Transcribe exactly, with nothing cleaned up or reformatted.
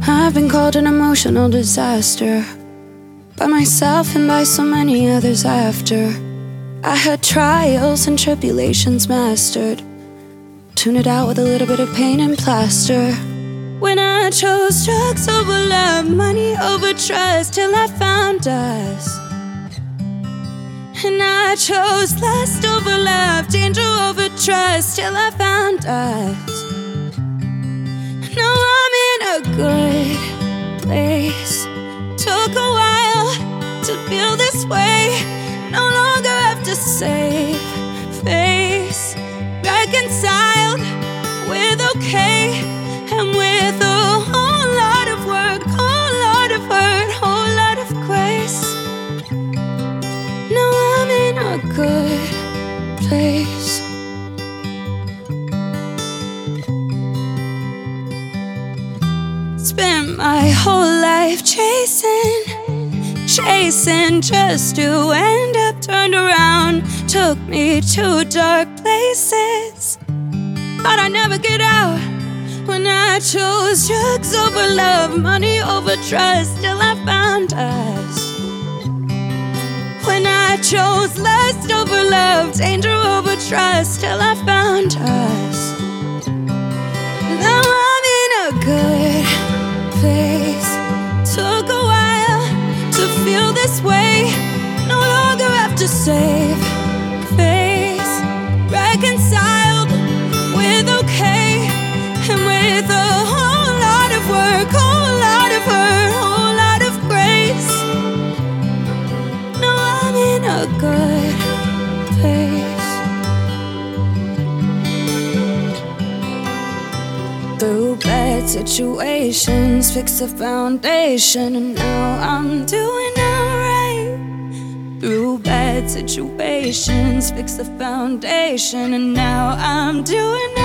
I've been called an emotional disaster by myself and by so many others after. I had trials and tribulations mastered, tune it out with a little bit of pain and plaster. When I chose drugs over love, money over trust, till I found us. And I chose lust over love, danger over trust, till I found us. Now I'm in a good place. Took a while to feel this way. No longer have to save face. Reconciled with okay, and with a whole lot of work, whole lot of hurt, whole lot of grace. Now I'm in a good place. Spent my whole life chasing, chasing just to end up turned around. Took me to dark places, thought I'd never get out. When I chose drugs over love, money over trust, till I found us. When I chose lust over love, danger over trust, till I found us. Now I'm in a good place. Took a while to feel this way. No longer have to save face. Reconciled with okay, and with a whole lot of work, whole lot of hurt, whole lot of grace. Now I'm in a good place. Through bad situations, fix the foundation, and now I'm doing alright. Through bad situations, fix the foundation, and now I'm doing